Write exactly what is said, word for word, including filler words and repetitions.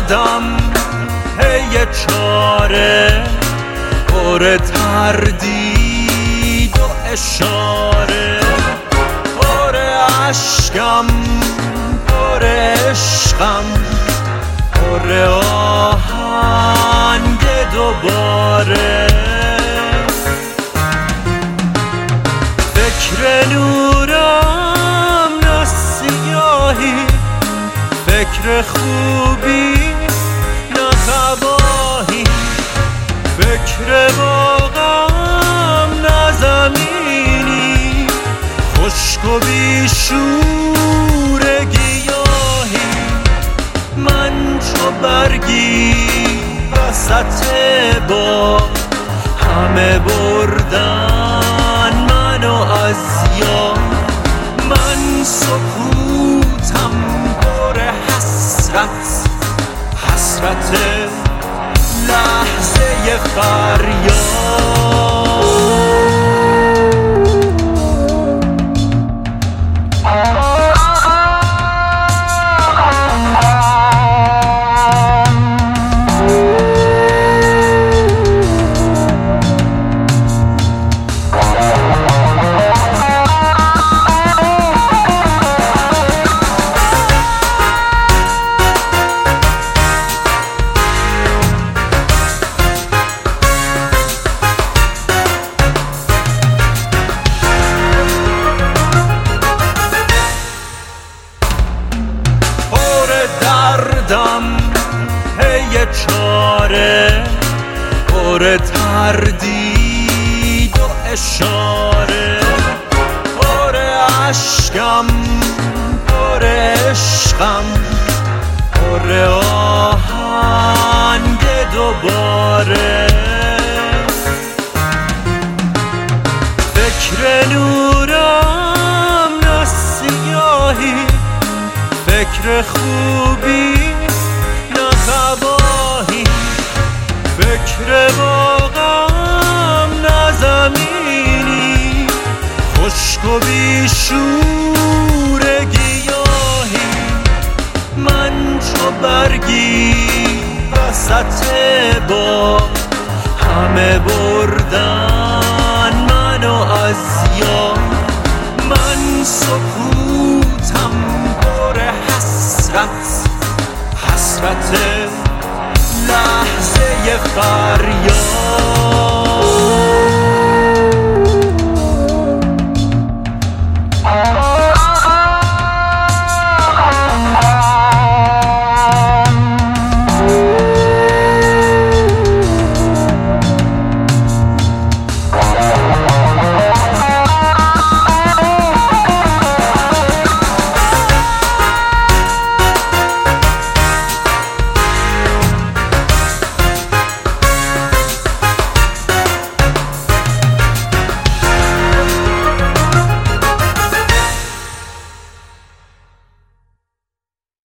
دردم پی چاره، پر تردید و اشاره، پر عشقم پر عشقم، پر آهنگ دوباره. فکر نورم نه سیاهی، فکر خوبی نه تباهی، فکر باغم نه زمینی، خشک و بیشور گیاهی. من چو برگی وسط باغ، همه بردن منو از یاد. من سکوتم پر حسرت، حسرت لحظه فریاد. دردم پی چاره، پر تردید و اشاره، پر عشقم پر عشقم، پر آهنگ دوباره. فکر نورم نه سیاهی، فکر خوبی نه تباهی، فکر باغم نه زمینی، خشک و بیشور گیاهی. من چو برگی وسط باغ، همه بردن منو از یاد. من سکوتم